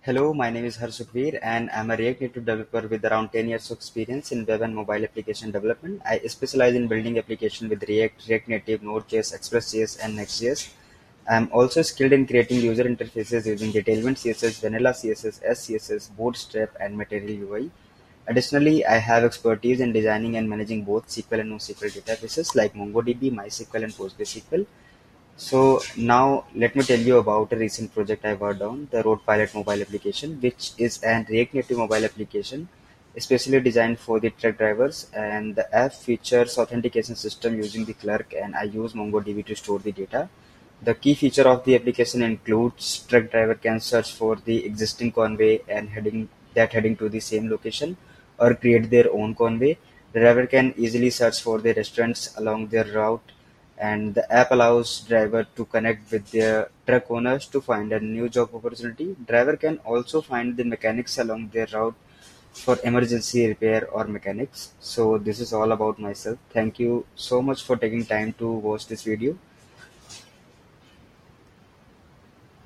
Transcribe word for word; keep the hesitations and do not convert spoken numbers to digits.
Hello, my name is Harshukveer and I'm a React Native developer with around ten years of experience in web and mobile application development. I specialize in building applications with React, React Native, Node.js, Express.js, and Next.js. I'm also skilled in creating user interfaces using Detailment C S S, Vanilla C S S, S C S S, Bootstrap, and Material U I. Additionally, I have expertise in designing and managing both S Q L and NoSQL databases like MongoDB, MySQL, and PostgreSQL. So now let me tell you about a recent project I worked on, the Road Pilot mobile application, which is an React Native mobile application especially designed for the truck drivers. And the app features authentication system using the Clerk, and I use MongoDB to store the data. The key feature of the application includes truck driver can search for the existing convoy and heading that heading to the same location or create their own convoy. The driver can easily search for the restaurants along their route, and the app allows driver to connect with their truck owners to find a new job opportunity. Driver can also find the mechanics along their route for emergency repair or mechanics. So this is all about myself. Thank you so much for taking time to watch this video.